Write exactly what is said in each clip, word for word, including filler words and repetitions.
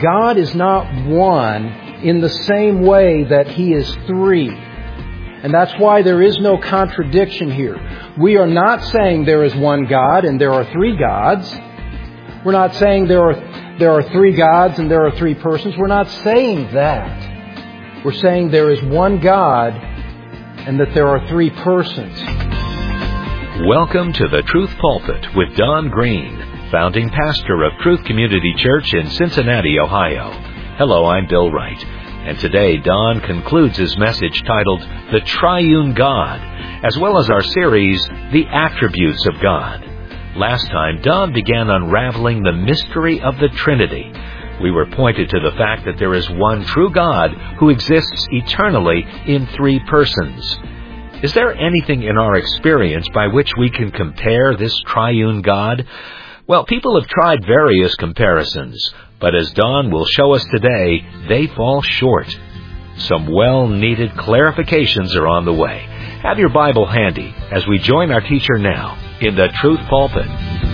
God is not one in the same way that He is three. And that's why there is no contradiction here. We are not saying there is one God and there are three gods. We're not saying there are there are three gods and there are three persons. We're not saying that. We're saying there is one God and that there are three persons. Welcome to the Truth Pulpit with Don Green, founding pastor of Truth Community Church in Cincinnati, Ohio. Hello, I'm Bill Wright. And today, Don concludes his message titled, The Triune God, as well as our series, The Attributes of God. Last time, Don began unraveling the mystery of the Trinity. We were pointed to the fact that there is one true God who exists eternally in three persons. Is there anything in our experience by which we can compare this triune God? Well, people have tried various comparisons, but as Don will show us today, they fall short. Some well-needed clarifications are on the way. Have your Bible handy as we join our teacher now in the Truth Pulpit.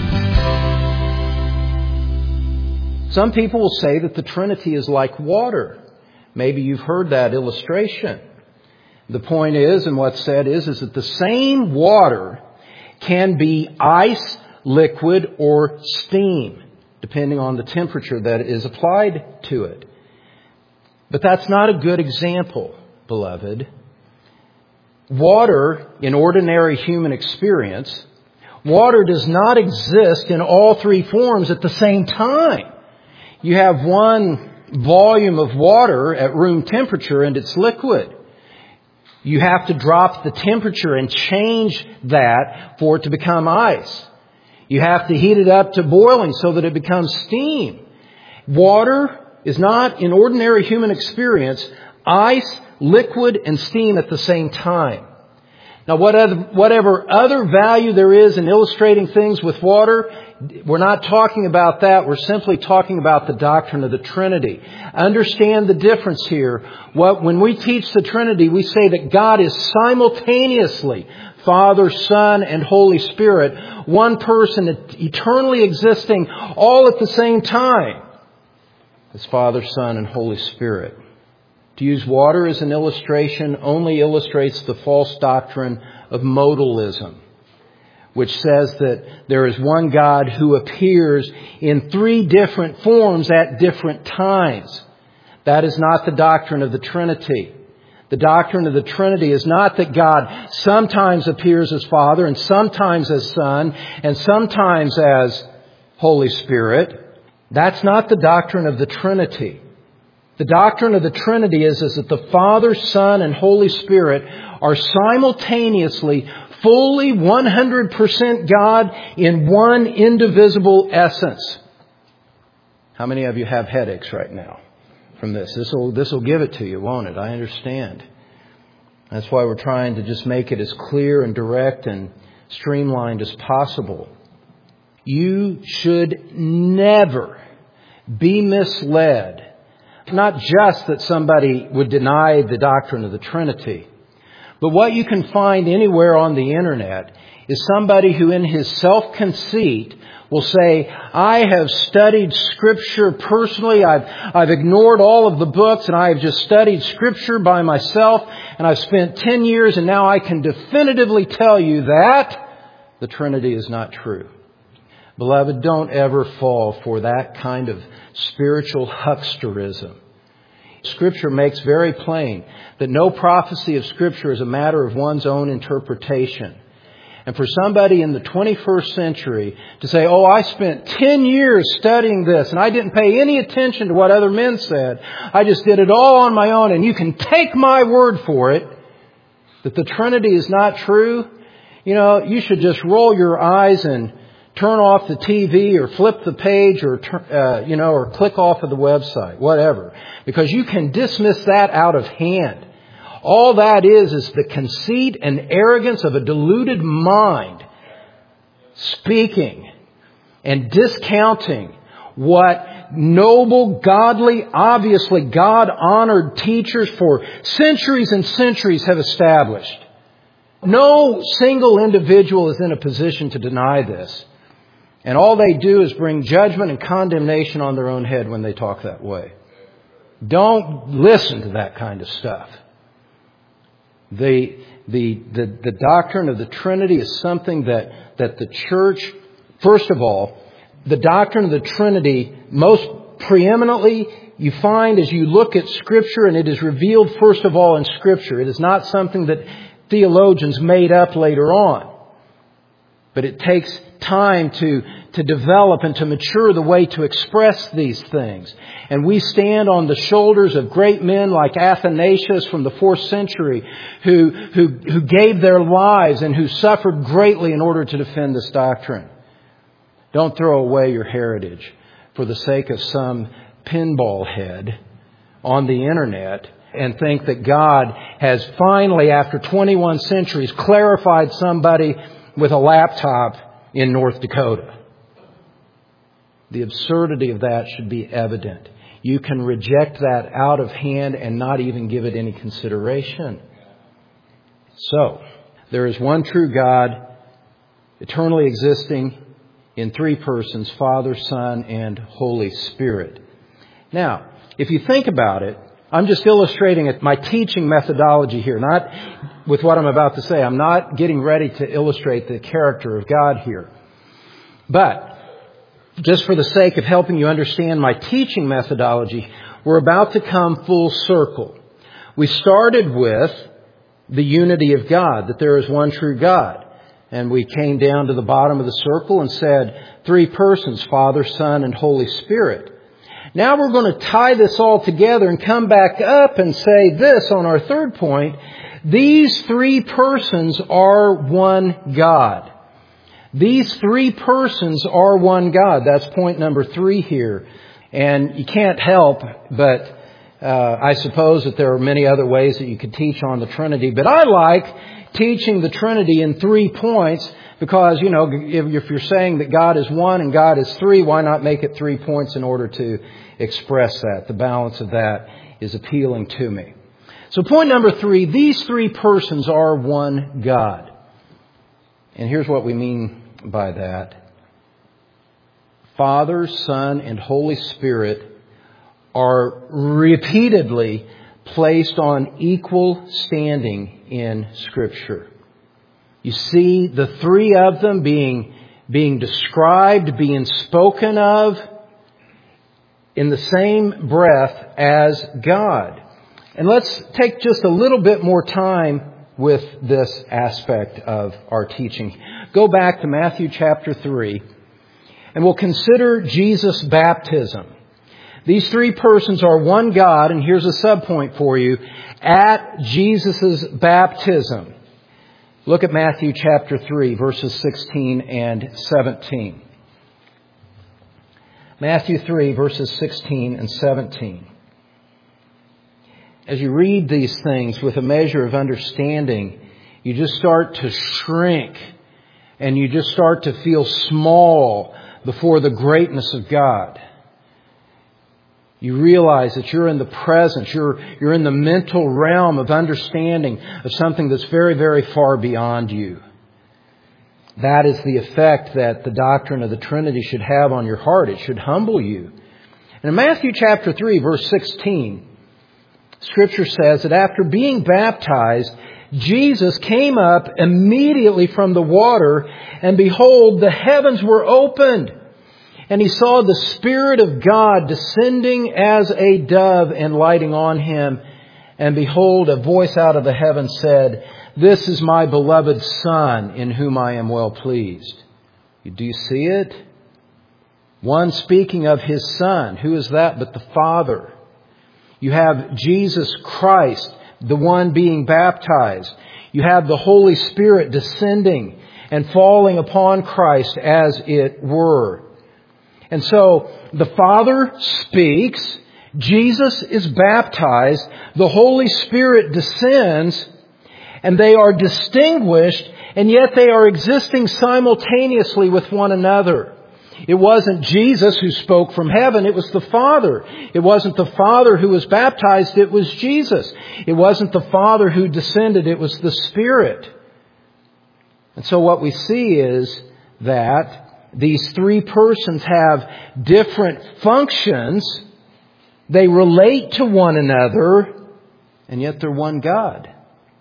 Some people will say that the Trinity is like water. Maybe you've heard that illustration. The point is, and what's said is, is that the same water can be ice, liquid, or steam, depending on the temperature that is applied to it. But that's not a good example, beloved. Water, in ordinary human experience, water does not exist in all three forms at the same time. You have one volume of water at room temperature and it's liquid. You have to drop the temperature and change that for it to become ice. You have to heat it up to boiling so that it becomes steam. Water is not, in ordinary human experience, ice, liquid, and steam at the same time. Now, whatever other value there is in illustrating things with water, we're not talking about that. We're simply talking about the doctrine of the Trinity. Understand the difference here. What, when we teach the Trinity, we say that God is simultaneously Father, Son, and Holy Spirit, one person eternally existing all at the same time as Father, Son, and Holy Spirit. To use water as an illustration only illustrates the false doctrine of modalism, which says that there is one God who appears in three different forms at different times. That is not the doctrine of the Trinity. The doctrine of the Trinity is not that God sometimes appears as Father and sometimes as Son and sometimes as Holy Spirit. That's not the doctrine of the Trinity. The doctrine of the Trinity is, is that the Father, Son, and Holy Spirit are simultaneously fully one hundred percent God in one indivisible essence. How many of you have headaches right now from this? This will, this will give it to you, won't it? I understand. That's why we're trying to just make it as clear and direct and streamlined as possible. You should never be misled. Not just that somebody would deny the doctrine of the Trinity, but what you can find anywhere on the internet is somebody who in his self-conceit will say, I have studied Scripture personally, I've, I've ignored all of the books and I have just studied Scripture by myself and I've spent ten years and now I can definitively tell you that the Trinity is not true. Beloved, don't ever fall for that kind of spiritual hucksterism. Scripture makes very plain that no prophecy of Scripture is a matter of one's own interpretation. And for somebody in the twenty-first century to say, oh, I spent ten years studying this and I didn't pay any attention to what other men said. I just did it all on my own and you can take my word for it that the Trinity is not true. You know, you should just roll your eyes and turn off the T V or flip the page or, uh, you know, or click off of the website, whatever. Because you can dismiss that out of hand. All that is is the conceit and arrogance of a deluded mind speaking and discounting what noble, godly, obviously God-honored teachers for centuries and centuries have established. No single individual is in a position to deny this. And all they do is bring judgment and condemnation on their own head when they talk that way. Don't listen to that kind of stuff. The, the, the, the doctrine of the Trinity is something that, that the church, first of all, the doctrine of the Trinity most preeminently you find as you look at Scripture, and it is revealed first of all in Scripture. It is not something that theologians made up later on. But it takes time to, to develop and to mature the way to express these things. And we stand on the shoulders of great men like Athanasius from the fourth century who, who, who gave their lives and who suffered greatly in order to defend this doctrine. Don't throw away your heritage for the sake of some pinball head on the internet and think that God has finally, after twenty-one centuries, clarified somebody with a laptop in North Dakota. The absurdity of that should be evident. You can reject that out of hand and not even give it any consideration. So, there is one true God, eternally existing in three persons, Father, Son, and Holy Spirit. Now, if you think about it, I'm just illustrating my teaching methodology here, not with what I'm about to say. I'm not getting ready to illustrate the character of God here. But, just for the sake of helping you understand my teaching methodology, we're about to come full circle. We started with the unity of God, that there is one true God. And we came down to the bottom of the circle and said, three persons, Father, Son, and Holy Spirit. Now we're going to tie this all together and come back up and say this on our third point. These three persons are one God. These three persons are one God. That's point number three here. And you can't help but, uh, I suppose that there are many other ways that you could teach on the Trinity. But I like teaching the Trinity in three points because, you know, if, if you're saying that God is one and God is three, why not make it three points in order to express that? The balance of that is appealing to me. So point number three, these three persons are one God. And here's what we mean by that. Father, Son, and Holy Spirit are repeatedly placed on equal standing in Scripture. You see the three of them being, being described, being spoken of in the same breath as God. And let's take just a little bit more time with this aspect of our teaching. Go back to Matthew chapter three, and we'll consider Jesus' baptism. These three persons are one God, and here's a subpoint for you, at Jesus' baptism. Look at Matthew chapter three, verses sixteen and seventeen. Matthew three, verses sixteen and seventeen. As you read these things with a measure of understanding, you just start to shrink and you just start to feel small before the greatness of God. You realize that you're in the presence, you're, you're in the mental realm of understanding of something that's very, very far beyond you. That is the effect that the doctrine of the Trinity should have on your heart. It should humble you. And in Matthew chapter three, verse sixteen, Scripture says that after being baptized, Jesus came up immediately from the water, and behold, the heavens were opened. And he saw the Spirit of God descending as a dove and lighting on him. And behold, a voice out of the heavens said, "This is my beloved Son, in whom I am well pleased." Do you see it? One speaking of His Son. Who is that but the Father? You have Jesus Christ, the one being baptized. You have the Holy Spirit descending and falling upon Christ as it were. And so the Father speaks, Jesus is baptized, the Holy Spirit descends, and they are distinguished, and yet they are existing simultaneously with one another. It wasn't Jesus who spoke from heaven, it was the Father. It wasn't the Father who was baptized, it was Jesus. It wasn't the Father who descended, it was the Spirit. And so what we see is that these three persons have different functions. They relate to one another, and yet they're one God.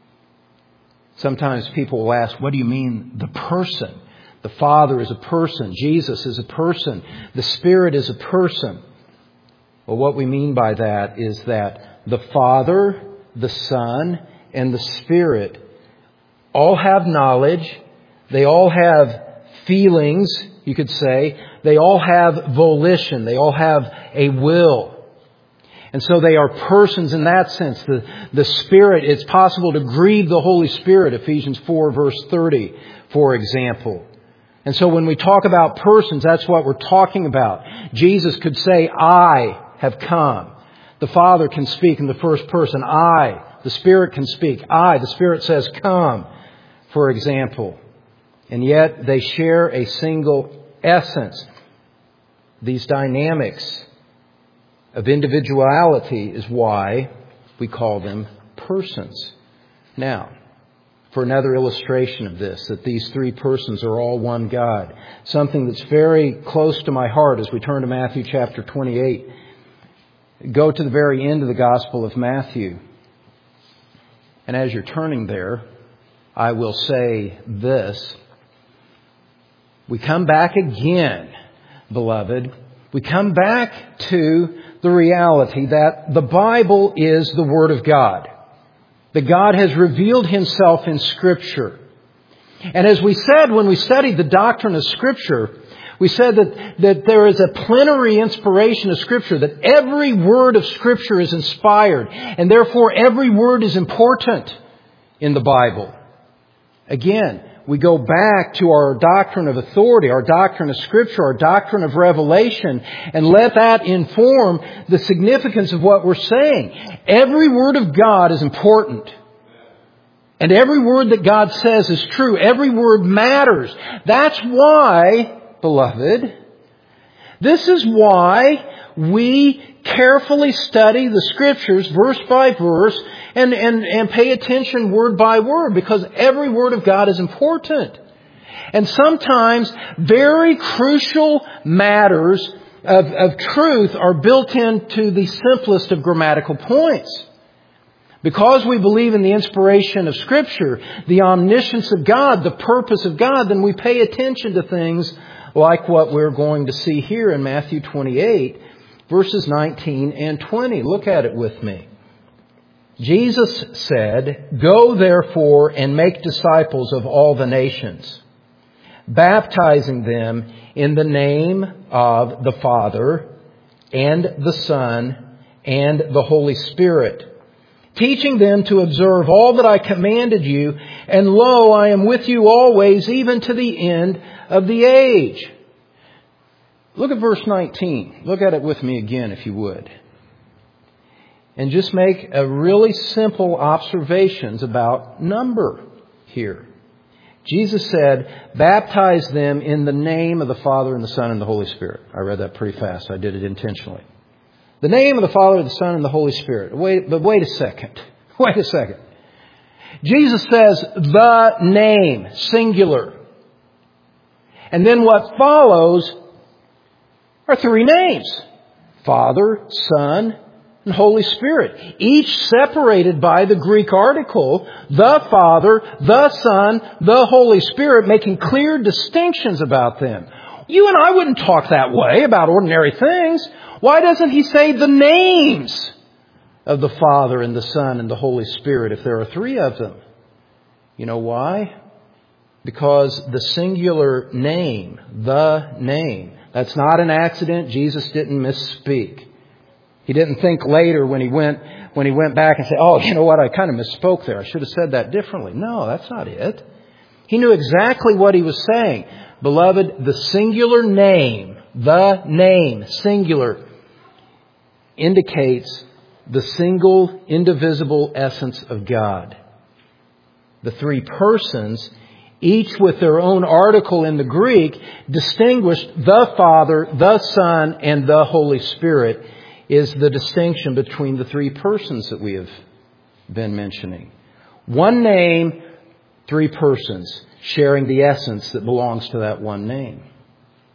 Sometimes people will ask, what do you mean the person? The Father is a person. Jesus is a person. The Spirit is a person. Well, what we mean by that is that the Father, the Son, and the Spirit all have knowledge. They all have feelings, you could say. They all have volition. They all have a will. And so they are persons in that sense. The, the Spirit, it's possible to grieve the Holy Spirit, Ephesians four verse thirty, for example. And so when we talk about persons, that's what we're talking about. Jesus could say, I have come. The Father can speak in the first person, I. The Spirit can speak, I. The Spirit says, come, for example. And yet they share a single essence. These dynamics of individuality is why we call them persons. Now, for another illustration of this, that these three persons are all one God, something that's very close to my heart as we turn to Matthew chapter twenty-eight. Go to the very end of the Gospel of Matthew. And as you're turning there, I will say this. We come back again, beloved. We come back to the reality that the Bible is the Word of God. That God has revealed Himself in Scripture. And as we said when we studied the doctrine of Scripture, we said that, that there is a plenary inspiration of Scripture, that every word of Scripture is inspired, and therefore every word is important in the Bible. Again, we go back to our doctrine of authority, our doctrine of Scripture, our doctrine of revelation, and let that inform the significance of what we're saying. Every word of God is important. And every word that God says is true. Every word matters. That's why, beloved, this is why we carefully study the Scriptures verse by verse and, and, and pay attention word by word, because every word of God is important. And sometimes very crucial matters of, of truth are built into the simplest of grammatical points. Because we believe in the inspiration of Scripture, the omniscience of God, the purpose of God, then we pay attention to things like what we're going to see here in Matthew twenty-eight, verses nineteen and twenty. Look at it with me. Jesus said, "Go therefore and make disciples of all the nations, baptizing them in the name of the Father and the Son and the Holy Spirit, teaching them to observe all that I commanded you, and lo, I am with you always, even to the end of the age." Look at verse nineteen. Look at it with me again, if you would. And just make a really simple observations about number here. Jesus said, baptize them in the name of the Father and the Son and the Holy Spirit. I read that pretty fast. I did it intentionally. The name of the Father, the Son, and the Holy Spirit. Wait, but wait a second. Wait a second. Jesus says, the name, singular. And then what follows are three names. Father, Son, and Holy Spirit. Each separated by the Greek article, the Father, the Son, the Holy Spirit, making clear distinctions about them. You and I wouldn't talk that way about ordinary things. Why doesn't He say the names of the Father and the Son and the Holy Spirit if there are three of them? You know why? Because the singular name, the name, that's not an accident. Jesus didn't misspeak. He didn't think later when he went when he went back and said, oh, you know what, I kind of misspoke there. I should have said that differently. No, that's not it. He knew exactly what he was saying. Beloved, the singular name, the name, singular, indicates the single, indivisible essence of God. The three persons, each with their own article in the Greek, distinguished the Father, the Son, and the Holy Spirit, is the distinction between the three persons that we have been mentioning. One name, three persons, sharing the essence that belongs to that one name.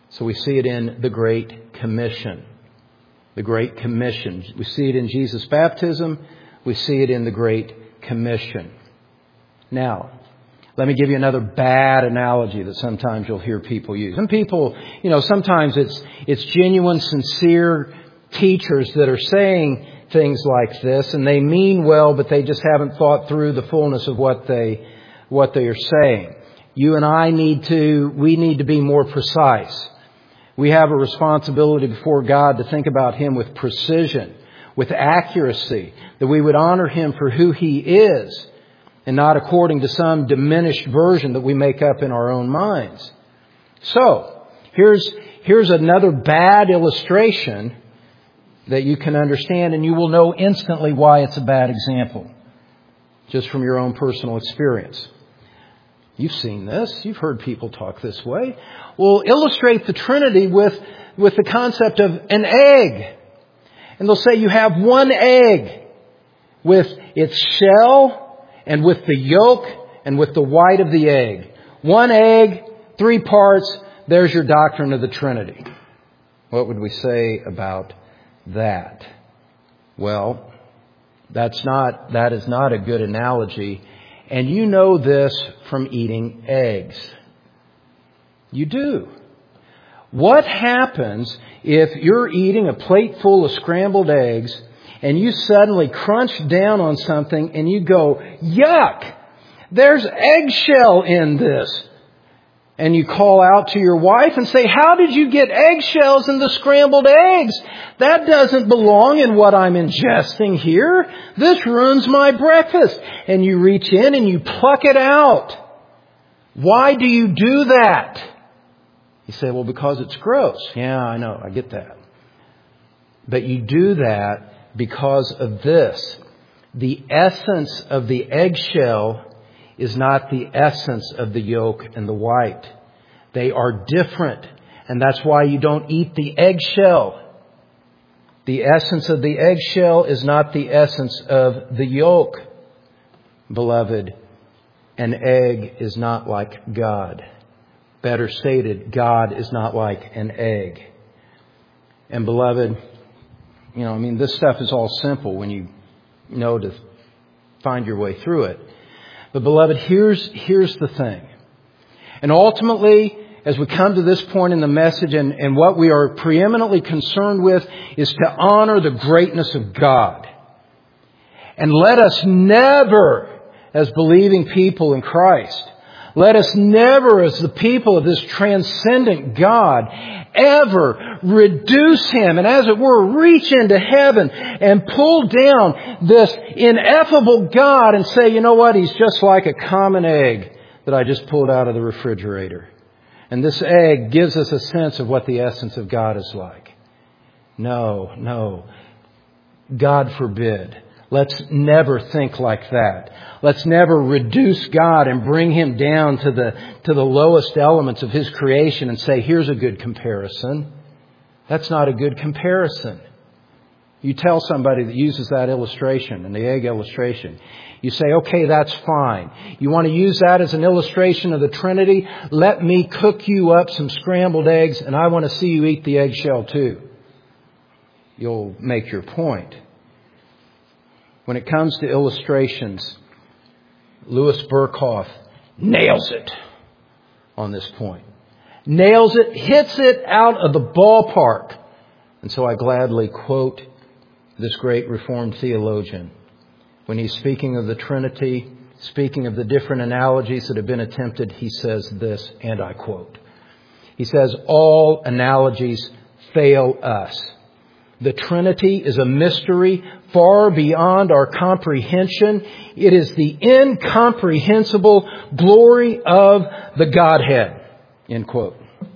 So we see it in the Great Commission. The Great Commission. We see it in Jesus' baptism. We see it in the Great Commission. Now, let me give you another bad analogy that sometimes you'll hear people use. Some people, you know, sometimes it's it's genuine, sincere teachers that are saying things like this, and they mean well, but they just haven't thought through the fullness of what they what they are saying. You and I need to we need to be more precise. We have a responsibility before God to think about Him with precision, with accuracy, that we would honor Him for who He is, and not according to some diminished version that we make up in our own minds. So, here's here's another bad illustration that you can understand, and you will know instantly why it's a bad example, just from your own personal experience. You've seen this. You've heard people talk this way. We'll illustrate the Trinity with, with the concept of an egg. And they'll say you have one egg with its shell and with the yolk and with the white of the egg. One egg, three parts. There's your doctrine of the Trinity. What would we say about that? Well, that's not, that is not a good analogy. And you know this from eating eggs. You do. What happens if you're eating a plate full of scrambled eggs and you suddenly crunch down on something and you go, yuck, there's eggshell in this. And you call out to your wife and say, how did you get eggshells in the scrambled eggs? That doesn't belong in what I'm ingesting here. This ruins my breakfast. And you reach in and you pluck it out. Why do you do that? You say, well, because it's gross. Yeah, I know. I get that. But you do that because of this. The essence of the eggshell is not the essence of the yolk and the white. They are different. And that's why you don't eat the eggshell. The essence of the eggshell is not the essence of the yolk. Beloved, an egg is not like God. Better stated, God is not like an egg. And beloved, you know, I mean, this stuff is all simple when you know to find your way through it. But beloved, here's, here's the thing. And ultimately, as we come to this point in the message, and, and what we are preeminently concerned with is to honor the greatness of God. And let us never, as believing people in Christ, let us never, as the people of this transcendent God, ever reduce Him and, as it were, reach into heaven and pull down this ineffable God and say, you know what, He's just like a common egg that I just pulled out of the refrigerator. And this egg gives us a sense of what the essence of God is like. No, no. God forbid. Let's never think like that. Let's never reduce God and bring Him down to the to the lowest elements of His creation and say, here's a good comparison. That's not a good comparison. You tell somebody that uses that illustration, and the egg illustration, you say, okay, that's fine. You want to use that as an illustration of the Trinity? Let me cook you up some scrambled eggs, and I want to see you eat the eggshell too. You'll make your point. When it comes to illustrations, Louis Berkhoff nails it on this point. Nails it, hits it out of the ballpark. And so I gladly quote this great Reformed theologian. When he's speaking of the Trinity, speaking of the different analogies that have been attempted, he says this, and I quote. He says, all analogies fail us. The Trinity is a mystery far beyond our comprehension. It is the incomprehensible glory of the Godhead. End quote.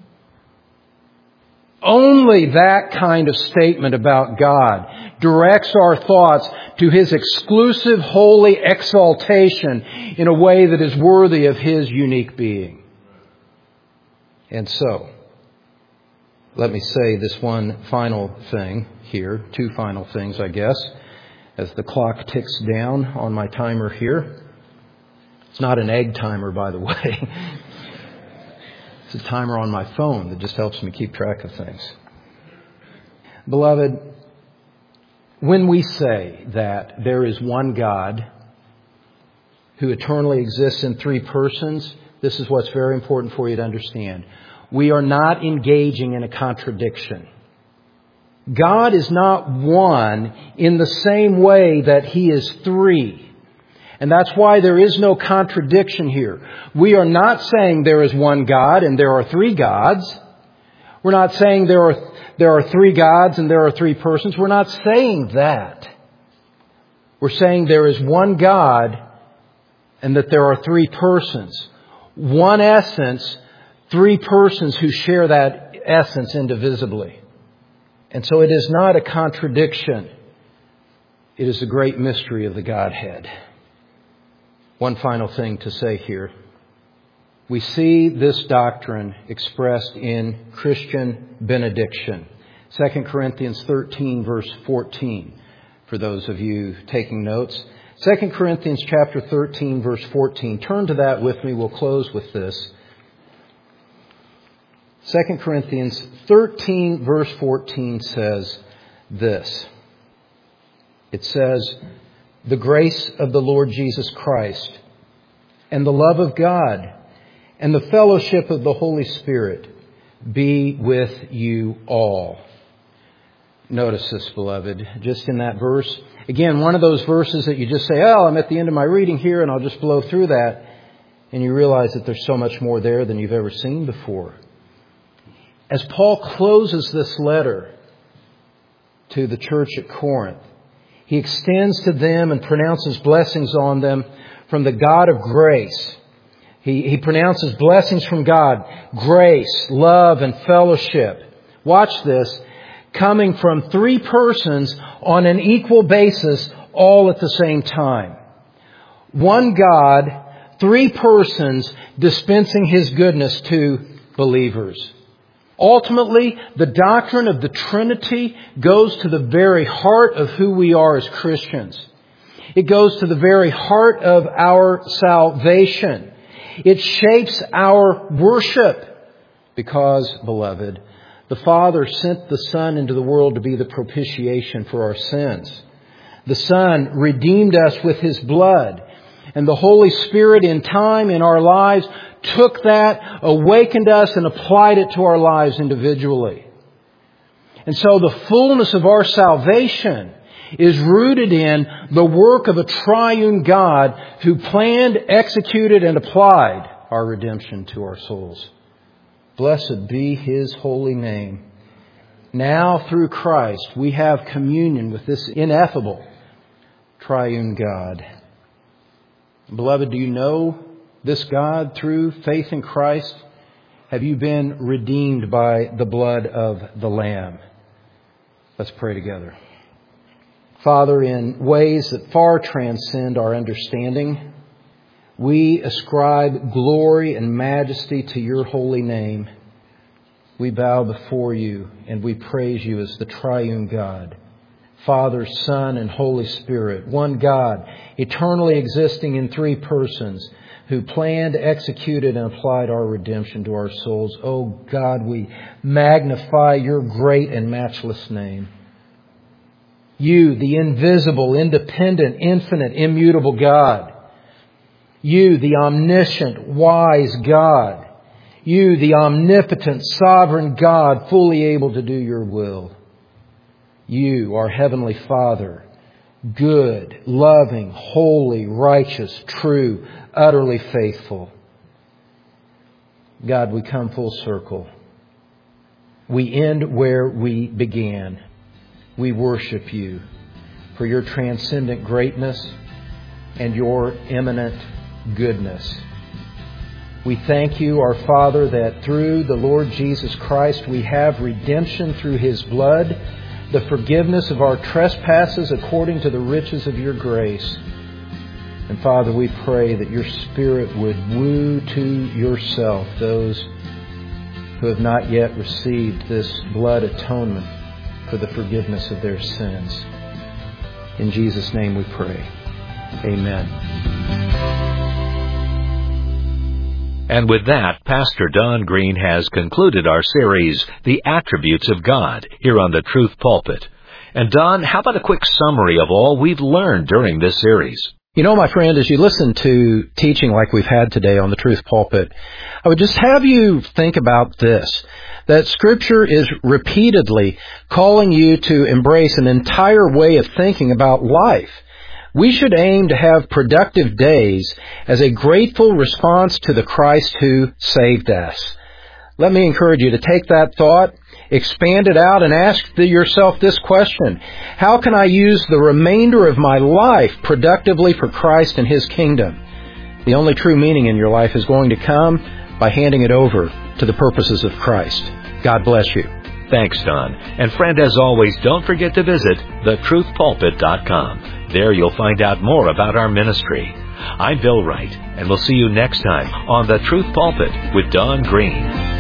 Only that kind of statement about God directs our thoughts to His exclusive holy exaltation in a way that is worthy of His unique being. And so, let me say this one final thing here, two final things, I guess, as the clock ticks down on my timer here. It's not an egg timer, by the way. It's a timer on my phone that just helps me keep track of things. Beloved, when we say that there is one God who eternally exists in three persons, this is what's very important for you to understand. We are not engaging in a contradiction. God is not one in the same way that He is three. And that's why there is no contradiction here. We are not saying there is one God and there are three gods. We're not saying there are there are three gods and there are three persons. We're not saying that. We're saying there is one God and that there are three persons. One essence, three persons who share that essence indivisibly. And so it is not a contradiction. It is a great mystery of the Godhead. One final thing to say here. We see this doctrine expressed in Christian benediction. Second Corinthians thirteen, verse fourteen, for those of you taking notes. Second Corinthians chapter thirteen, verse fourteen. Turn to that with me. We'll close with this. Second Corinthians thirteen, verse fourteen says this. It says, "The grace of the Lord Jesus Christ and the love of God and the fellowship of the Holy Spirit be with you all." Notice this, beloved, just in that verse. Again, one of those verses that you just say, oh, I'm at the end of my reading here and I'll just blow through that. And you realize that there's so much more there than you've ever seen before. As Paul closes this letter to the church at Corinth, he extends to them and pronounces blessings on them from the God of grace. He, he pronounces blessings from God, grace, love, and fellowship. Watch this. Coming from three persons on an equal basis, all at the same time. One God, three persons dispensing His goodness to believers. Ultimately, the doctrine of the Trinity goes to the very heart of who we are as Christians. It goes to the very heart of our salvation. It shapes our worship because, beloved, the Father sent the Son into the world to be the propitiation for our sins. The Son redeemed us with His blood. And the Holy Spirit in time in our lives took that, awakened us, and applied it to our lives individually. And so the fullness of our salvation is rooted in the work of a triune God who planned, executed, and applied our redemption to our souls. Blessed be His holy name. Now, through Christ, we have communion with this ineffable triune God. Beloved, do you know this God through faith in Christ? Have you been redeemed by the blood of the Lamb? Let's pray together. Father, in ways that far transcend our understanding, we ascribe glory and majesty to your holy name. We bow before you and we praise you as the triune God, Father, Son, and Holy Spirit, one God, eternally existing in three persons, who planned, executed, and applied our redemption to our souls. Oh God, we magnify your great and matchless name. You, the invisible, independent, infinite, immutable God. You, the omniscient, wise God. You, the omnipotent, sovereign God, fully able to do your will. You, our Heavenly Father, good, loving, holy, righteous, true, utterly faithful. God, we come full circle. We end where we began. We worship you for your transcendent greatness and your eminent goodness. We thank you, our Father, that through the Lord Jesus Christ we have redemption through His blood, the forgiveness of our trespasses according to the riches of your grace. And Father, we pray that your Spirit would woo to yourself those who have not yet received this blood atonement for the forgiveness of their sins. In Jesus' name we pray. Amen. And with that, Pastor Don Green has concluded our series, The Attributes of God, here on the Truth Pulpit. And Don, how about a quick summary of all we've learned during this series? You know, my friend, as you listen to teaching like we've had today on the Truth Pulpit, I would just have you think about this, that Scripture is repeatedly calling you to embrace an entire way of thinking about life. We should aim to have productive days as a grateful response to the Christ who saved us. Let me encourage you to take that thought, expand it out, and ask yourself this question: how can I use the remainder of my life productively for Christ and His kingdom? The only true meaning in your life is going to come by handing it over to the purposes of Christ. God bless you. Thanks, Don. And friend, as always, don't forget to visit the truth pulpit dot com. There you'll find out more about our ministry. I'm Bill Wright, and we'll see you next time on The Truth Pulpit with Don Green.